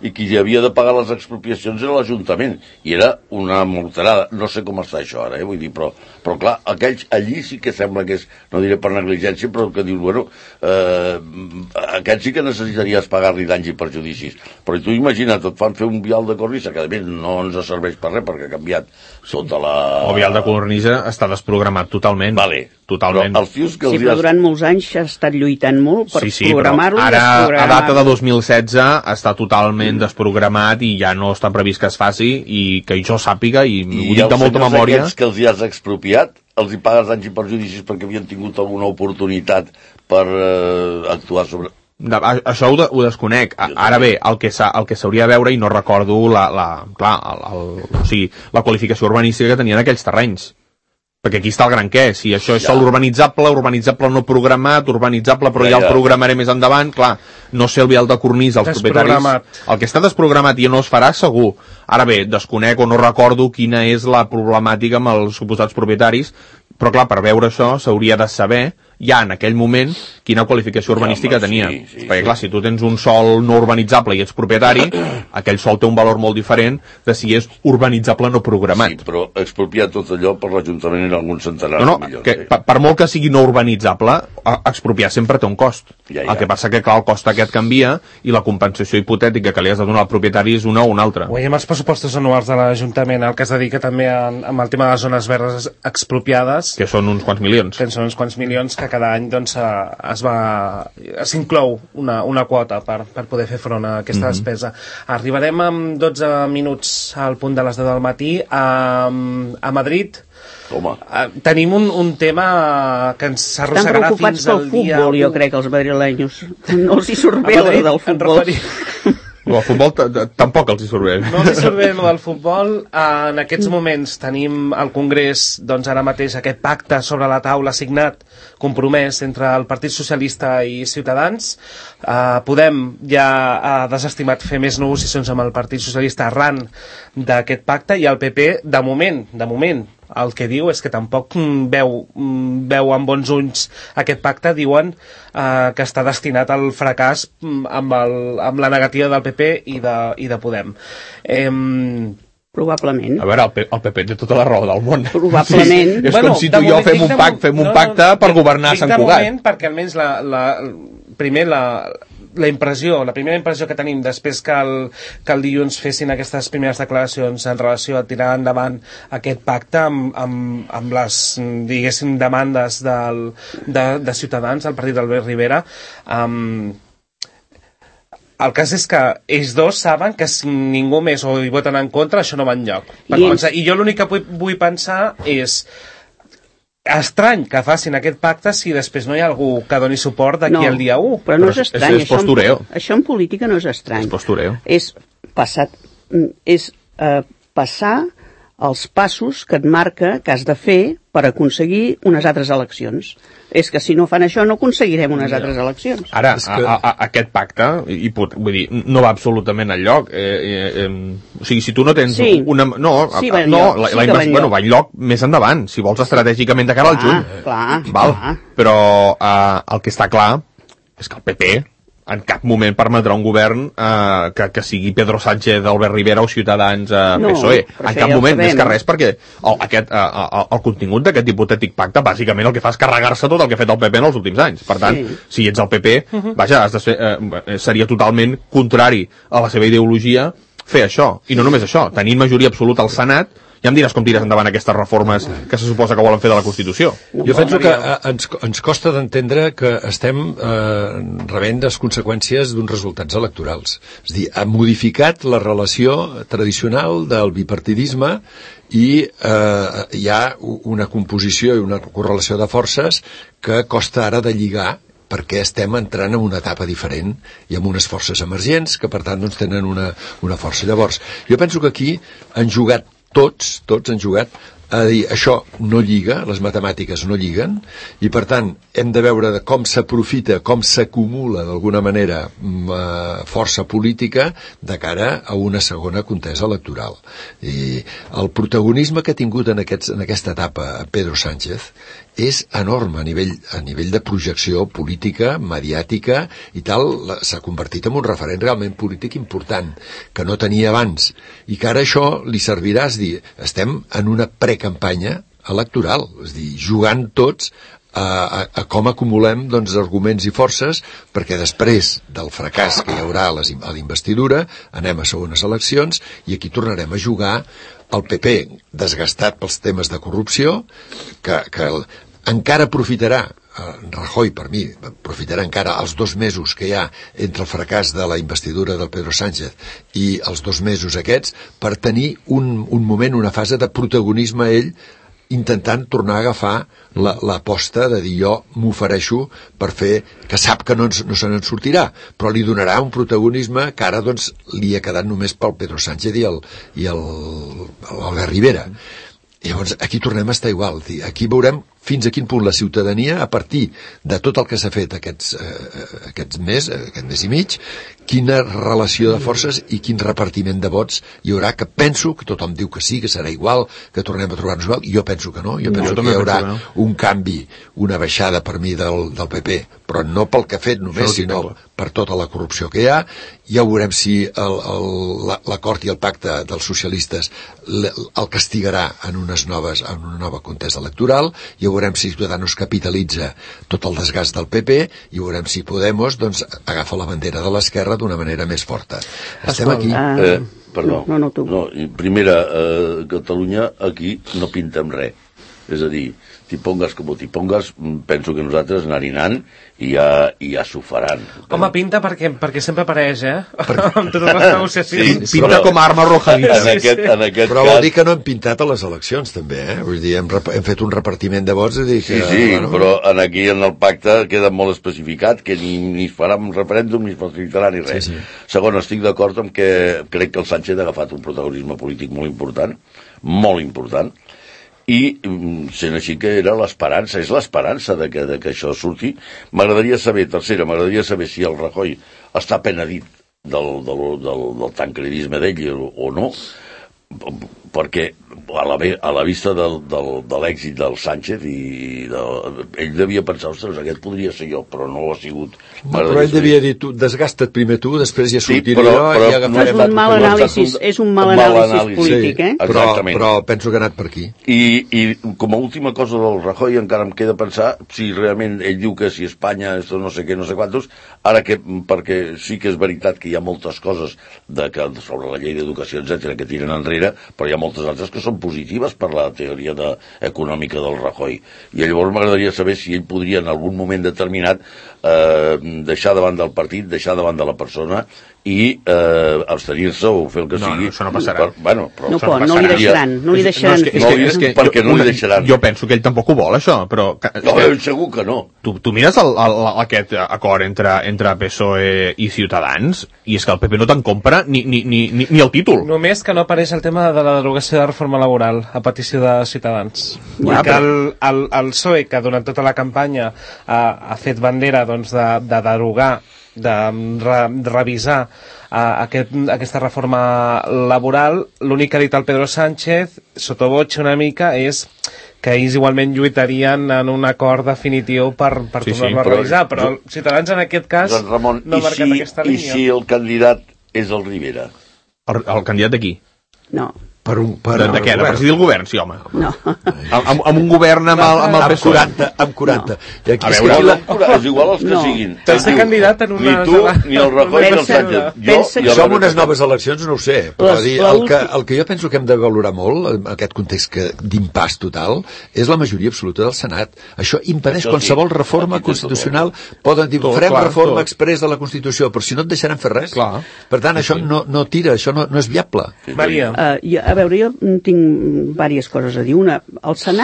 i qui havia de pagar les expropiacions era l'Ajuntament, i era una morterada. No sé com està això ara, eh? Vull dir, però, però clar, aquells, allí sí que sembla que és, no diré per negligència, però que dius, bueno, eh, aquests sí que necessitaries pagar-li danys i perjudicis. Però tu imagina't, et fan fer un vial de cornisa, que a més no ens serveix per res, perquè ha canviat sota la... El vial de cornisa està desprogramat totalment. Vale. Totalment. Però els fius que sí, els però has... durant molts anys s'ha estat lluitant molt per sí, sí, programar-ho. Ara, a data de dos mil setze, està totalment desprogramat i ja no està previst que es faci, i que jo sàpiga, i, I ho dic de molta memòria... I els que els hi has expropiat, els hi pagues danys i perjudicis perquè havien tingut alguna oportunitat per eh, actuar sobre... De, això ho, de, ho desconec. Ara bé, el que s'hauria de veure, i no recordo la, la, clar, el, el, o sigui, la qualificació urbanística que tenien aquells terrenys. Perquè aquí està el gran què, si això és ja. Sol urbanitzable, urbanitzable no programat, urbanitzable però ja, ja el programaré més endavant, clar, no sé el vial de cornisa, els propietaris... El que està desprogramat i no es farà, segur. Ara bé, desconec o no recordo quina és la problemàtica amb els suposats propietaris, però clar, per veure això s'hauria de saber ja en aquell moment quina qualificació urbanística ja, home, tenia. Sí, sí, perquè clar, si tu tens un sòl no urbanitzable i ets propietari, aquell sòl té un valor molt diferent de si és urbanitzable no programat. Sí, però expropiar tot allò per l'Ajuntament en alguns centenars no, no, de milions. Que, per, per molt que sigui no urbanitzable, expropiar sempre té un cost. Ja, ja. El que passa que clar, el cost aquest canvia i la compensació hipotètica que li has de donar al propietari és una o una altra. Ho veiem als pressupostos anuals de l'Ajuntament, el que es dedica també amb el tema de les zones verdes expropiades, que són uns quants milions. Que són uns quants milions que cada any doncs, es va s'inclou una, una quota per, per poder fer front a aquesta mm-hmm. despesa. Arribarem amb dotze minuts al punt de les deu del matí a, a Madrid. Home. Tenim un, un tema que ens arrossegarà fins al dia... Estan preocupats pel futbol, jo crec, els madrilenyos. No els hi surt bé del futbol. No, el futbol tampoc els hi surt bé. No els hi surt bé el del futbol. En aquests moments tenim al Congrés, doncs ara mateix, aquest pacte sobre la taula signat, compromès entre el Partit Socialista i Ciutadans. Uh, Podem ja ha desestimat fer més negociacions amb el Partit Socialista arran d'aquest pacte, i el P P, de moment, de moment, el que diu és que tampoc veu, veu amb bons ulls aquest pacte. Diuen eh, que està destinat al fracàs amb, el, amb la negativa del P P i de, i de Podem. Eh, Probablement. A veure, el, P el P P té tota la raó del món. Probablement. Sí, és bueno, com si tu i jo fem un pacte, fem un pacte no, no, per governar Sant Cugat. Moment, perquè almenys la, la, primer la... la impressió, la primera impressió que tenim després que el, que el dilluns fessin aquestes primeres declaracions en relació a tirar endavant aquest pacte amb, amb, amb les, diguéssim, demandes del, de, de Ciutadans, el partit d'Albert Rivera, um, el cas és que ells dos saben que si ningú més o hi voten en contra, això no va enlloc. I, I jo l'únic que vull, vull pensar és estrany que facin aquest pacte si després no hi ha algú que doni suport d'aquí no, al dia u. Però no és estrany. És, és postureo. Això, en, això en política no és estrany. És postureo. És, passat, és eh, passar els passos que et marca que has de fer per aconseguir unes altres eleccions. És que si no fan això no aconseguirem unes no. altres eleccions. Ara, que... a, a, aquest pacte, i, pot, vull dir, no va absolutament enlloc. Eh, eh, eh, o sigui, si tu no tens sí. una... No, sí, a, no la, sí la invers... bueno, va enlloc més endavant, si vols estratègicament de cara al juny. Clar, Val? clar. Però eh, el que està clar és que el P P en cap moment permetrà un govern eh, que, que sigui Pedro Sánchez, Albert Rivera o Ciutadans eh, no, P S O E. En cap ja moment, més que res, perquè el, aquest, eh, el, el contingut d'aquest hipotètic pacte bàsicament el que fa és carregar-se tot el que ha fet el P P en els últims anys. Per tant, sí. si ets el P P, uh-huh. vaja, has de ser, eh, seria totalment contrari a la seva ideologia fer això. I no només això, tenint majoria absoluta al Senat, ja em diràs com tires endavant aquestes reformes que se suposa que volen fer de la Constitució. Jo penso que ens, ens costa d'entendre que estem eh, rebent les conseqüències d'uns resultats electorals. És a dir, ha modificat la relació tradicional del bipartidisme i eh, hi ha una composició i una correlació de forces que costa ara de lligar, perquè estem entrant en una etapa diferent i amb unes forces emergents que per tant doncs, tenen una, una força. Llavors, jo penso que aquí han jugat tots, tots han jugat a dir, això no lliga, les matemàtiques no lliguen, i per tant hem de veure de com s'aprofita, com s'acumula d'alguna manera força política de cara a una segona contesa electoral. I el protagonisme que ha tingut en, aquests, en aquesta etapa Pedro Sánchez és enorme a nivell, a nivell de projecció política, mediàtica i tal, s'ha convertit en un referent realment polític important, que no tenia abans, i que ara això li servirà, és dir, estem en una precampanya electoral, és dir, jugant tots a, a, a com acumulem doncs, arguments i forces, perquè després del fracàs que hi haurà a, les, a l'investidura anem a segones eleccions i aquí tornarem a jugar el P P desgastat pels temes de corrupció, que, que encara aprofitarà, eh, Rajoy per mi, aprofitarà encara els dos mesos que hi ha entre el fracàs de la investidura del Pedro Sánchez i els dos mesos aquests per tenir un, un moment, una fase de protagonisme ell, intentant tornar a agafar l'aposta de dir jo m'ofereixo per fer, que sap que no, ens, no se n'en sortirà, però li donarà un protagonisme que ara doncs li ha quedat només pel Pedro Sánchez i el, i el, l'Albert Rivera. Llavors aquí tornem a estar igual, aquí veurem fins a quin punt la ciutadania, a partir de tot el que s'ha fet aquests, eh, aquests mes, aquest mes i mig, quina relació de forces i quin repartiment de vots hi haurà, que penso que tothom diu que sí, que serà igual, que tornem a trobar-nos igual, i jo penso que no, jo penso jo que hi haurà no. un canvi, una baixada per mi del, del P P, però no pel que ha fet només, sinó per tota la corrupció que hi ha. Ja veurem si l'acord i el pacte dels socialistes el castigarà en unes noves, en una nova contesa electoral, ja veurem si Ciudadanos capitalitza tot el desgast del P P i veurem si Podemos doncs, agafa la bandera de l'esquerra d'una manera més forta. Estem aquí. Eh, perdó. No, no, tu. No, primera, eh, Catalunya aquí no pintem res. És a dir, t'hi pongues com t'hi pongues, penso que nosaltres anar-hi anant i ja, i ja s'ho faran. Home, pinta perquè, perquè sempre apareix, eh? Per... amb totes les negociacions. Sí, pinta però, com a arma arrojadiza. En aquest, en aquest però cas... vol dir que no hem pintat a les eleccions, també, eh? Vull dir, hem, hem fet un repartiment de vots i dir que... Sí, sí, bueno... però en aquí en el pacte queda molt especificat que ni, ni es farà un referèndum ni es facilitarà ni res. Sí, sí. Segon, estic d'acord amb que crec que el Sánchez ha agafat un protagonisme polític molt important, molt important, i sent així que era l'esperança, és l'esperança de que, de que això surti. M'agradaria saber, tercera, m'agradaria saber si el Rajoy està penedit del, del, del, del tancredisme d'ell o no, perquè a la, a la vista del, del, de l'èxit del Sánchez i de, ell devia pensar, ostres, aquest podria ser jo, però no ho ha sigut. No, però ell devia dir, tu, desgasta't primer tu, després ja sortiré sí, però, jo però, i agafarem... És un mal anàlisi, és un mal anàlisi polític, eh? Sí, però, però penso que ha anat per aquí. I, I com a última cosa del Rajoy encara em queda pensar si realment ell diu que si Espanya esto no sé què, no sé quantos, ara que, perquè sí que és veritat que hi ha moltes coses de que, sobre la llei d'educació, etcètera, que tiren enrere, però hi ha moltes altres que són positives per la teoria de, econòmica del Rajoy. I llavors m'agradaria saber si ell podria en algun moment determinat eh, deixar davant del partit, deixar davant de la persona i eh, abstenir-se o fer el que no, sigui. No, això no passarà. Per, bueno, però no pot, no, no li deixaran. No li deixaran. No, és que, és que, és que, perquè jo, no li deixaran. Jo penso que ell tampoc ho vol, això, però... No, que, segur que no. Tu, tu mires el, el, aquest acord entre, entre P S O E i Ciutadans i és que el P P no te'n compra ni, ni, ni, ni, ni el títol. Només que no apareix el tema de la derogació de la reforma laboral a petició de Ciutadans. Ja, que el, el, el P S O E, que durant tota la campanya ha, ha fet bandera doncs, de, de derogar, de re, revisar uh, aquest, aquesta reforma laboral, l'únic que ha dit el Pedro Sánchez, sottovoce una mica, és que ells igualment lluitarien en un acord definitiu per, per sí, tornar-lo sí, a revisar, però jo, Ciutadans en aquest cas doncs, Ramon, no ha marcat si, aquesta línia. I si el candidat és el Rivera? El, el candidat d'aquí? No. Per un, per de, de què? De presidir el govern, sí, home. No. Amb, amb un govern amb el, amb el P S O E. quaranta, amb quaranta. No. I aquí a veure, és, la... és igual els que no. siguin. Per ser candidat en una... Ni tu, ni el Rajoy, ni el Sánchez. Jo, que... Som unes noves eleccions, no ho sé. Però dir, el, que, el que jo penso que hem de valorar molt, en aquest context d'impàs total, és la majoria absoluta del Senat. Això impedeix això qualsevol sí. reforma constitucional. Poden dir, tot, farem clar, reforma tot. exprés de la Constitució, però si no et deixaran fer res. Clar. Per tant, això sí. no, no tira, això no, no és viable. Maria. Uh, jo, a veure, jo tinc diverses coses a dir. Una, el Senat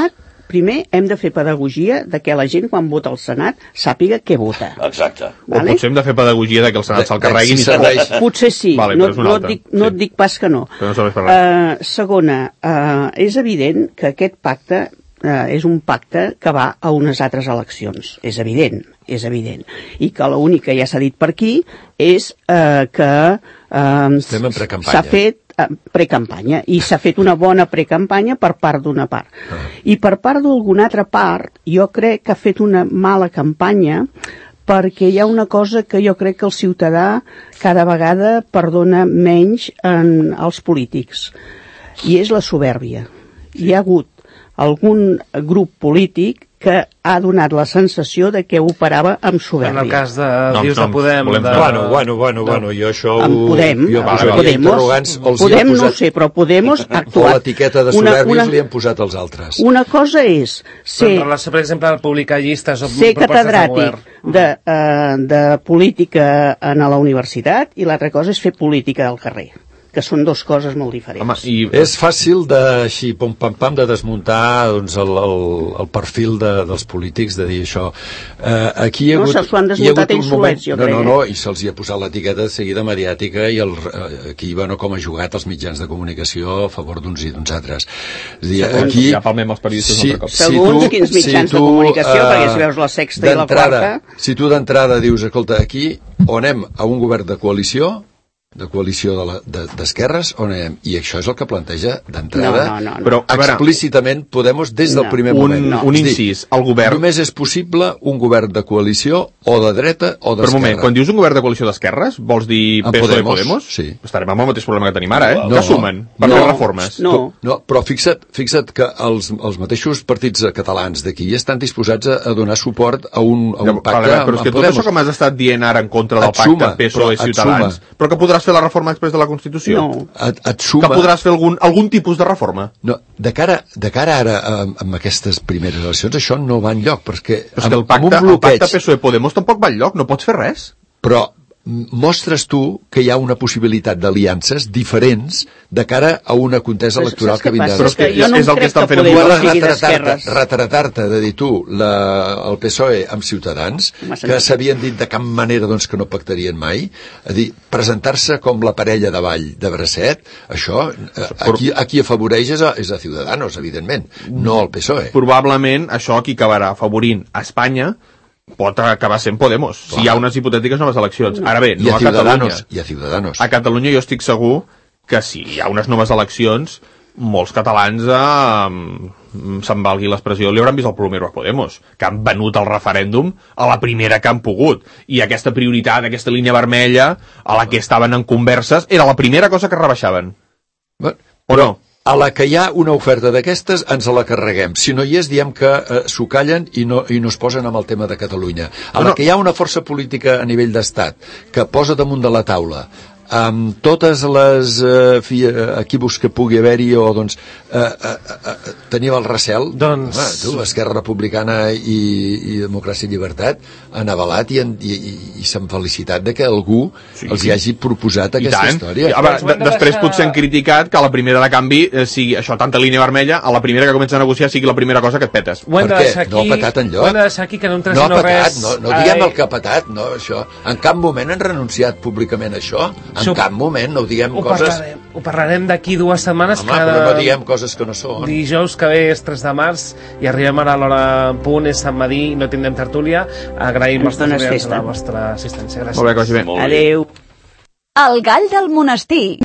primer hem de fer pedagogia de que la gent quan vota al Senat sàpiga què vota. Exacte. Vale? O potser hem de fer pedagogia de que el Senat se'l carreguin si i serveix. Potser sí, Vale, no, però és una no, altra. et dic, no Sí. et dic pas que no. Però no serveix per res. Uh, segona, uh, és evident que aquest pacte uh, és un pacte que va a unes altres eleccions. És evident, és evident. I que l'únic que ja s'ha dit per aquí és uh, que uh, Estem en precampanya. s'ha fet precampanya, i s'ha fet una bona precampanya per part d'una part. Ah. I per part d'alguna altra part, jo crec que ha fet una mala campanya perquè hi ha una cosa que jo crec que el ciutadà cada vegada perdona menys en els polítics, i és la supèrbia. Hi ha hagut algun grup polític que ha donat la sensació de que operava amb supèrbia. En el cas de, No, dius, no, de Podem... volem- De... Bueno, bueno, bueno, bueno, jo això ho... En Podem, jo vale, posaria vale. interrogants, els hi ha Podem no posat- ho sé, però Podemos ha o actuat. l'etiqueta de Una- soberbis una- li han posat els altres. Una cosa és Però ser, en relació, per exemple, al publicar llistes o ser propostes de catedràtic govern. de, uh, de política en la universitat, i l'altra cosa és fer política al carrer, que són dues coses molt diferents. Home, i... És fàcil de, així, pom, pam, pam, de desmuntar doncs, el, el, el perfil de, dels polítics, de dir això. Eh, aquí hi ha No, hagut, se'ls ho han hi ha desmuntat hagut un ells moment... solets, jo no, crec, no, eh? no, i se'ls hi ha posat l'etiqueta de seguida mediàtica i el, eh, aquí, bueno, com ha jugat els mitjans de comunicació a favor d'uns i d'uns altres. És a dir, Segons, aquí... ja palmem els periodistes un altre cop. Segons quins mitjans de comunicació, perquè si veus la Sexta i la d'entrada, Quarta- Si tu d'entrada dius, escolta, aquí o anem a un govern de coalició, de coalició de la- de- d'esquerres, on anem? I això és el que planteja d'entrada No, no, no, no. Però, a veure, explícitament Podemos des del No. primer un, moment. un És dir, incís, el govern... només és possible un govern de coalició o de dreta o Per un moment, d'esquerra. quan dius un govern de coalició d'esquerres, vols dir En P S O E i Podemos, Podemos? sí. Estarem amb el mateix problema que tenim ara, eh? No, que sumen per no, fer reformes. no. No, però fixa't, fixa't que els, els mateixos partits catalans d'aquí estan disposats a, a donar suport a un, a un Ja, pacte vale, però és amb que tot Podemos. això que m'has estat dient ara en contra del Et pacte suma, P S O E però et Ciutadans, suma. però que podràs fer la reforma després de la Constitució? No. Et, et suma... Que podràs fer algun, algun tipus de reforma? No, de cara, de cara ara amb, amb aquestes primeres eleccions això no va enlloc, perquè Però és que el amb, pacte, amb un el bloqueig... pacte P S O E Podemos tampoc va enlloc, no pots fer res. Però mostres tu que hi ha una possibilitat d'aliances diferents de cara a una contesa Però electoral saps que què vindrà. passa? Però és que jo no és el em que crec estan que fent Podemos avui. sigui retratar-te, d'esquerres. retratar-te de dir tu la, el P S O E amb Ciutadans, M'ha que sentit. s'havien dit de cap manera doncs, que no pactarien mai, a dir, presentar-se com la parella de ball de bracet, això eh, aquí, aquí afavoreix és a, és a Ciudadanos, evidentment, no al P S O E. Probablement això qui acabarà afavorint a Espanya pot acabar sent Podemos, si hi ha unes hipotètiques noves eleccions. Ara bé, I no a a Catalunya. Ciudadanos, i a Ciudadanos. A Catalunya jo estic segur que si hi ha unes noves eleccions, molts catalans, eh, se'n valgui l'expressió, li hauran vist el plomero a Podemos, que han venut el referèndum a la primera que han pogut. I aquesta prioritat, aquesta línia vermella, a la que estaven en converses, era la primera cosa que rebaixaven. Bé, O no? a la que hi ha una oferta d'aquestes ens la carreguem. Si no hi és, diem que eh, s'ho callen i no, i no es posen amb el tema de Catalunya. A No, la no. que hi ha una força política a nivell d'estat que posa damunt de la taula amb totes les eh, fi, eh, equívocs que pugui haver-hi o doncs eh, eh, eh, tenim el recel Doncs- home, tu, Esquerra Republicana i, i Democràcia i Llibertat han avalat i, han, i, i, i s'han felicitat de que algú Sí. els hi hagi proposat I aquesta tant. història. A veure, Doncs ho hem de després deixar- potser han criticat que a la primera de canvi eh, sigui això, tanta línia vermella, a la primera que comença a negociar sigui la primera cosa que et petes. Ho hem de Per què? deixar aquí, No ha petat enlloc. Ho hem de deixar aquí, que no entres No ha no petat, res. no, no diguem Ai, el que ha petat, no, això. En cap moment han renunciat públicament a això, en Això- cap moment, no diguem Ho coses... parlarem, ho parlarem d'aquí dues setmanes. Home, però no diguem coses que no són. Dijous que ve és tres de març i arribem ara a l'hora en punt, és Sant Madí, no tindrem tertúlia. Agraïm Ens als dones tertulians festa. la vostra assistència. Gràcies. Molt bé, que vagi bé. Adéu. El gall del monestir.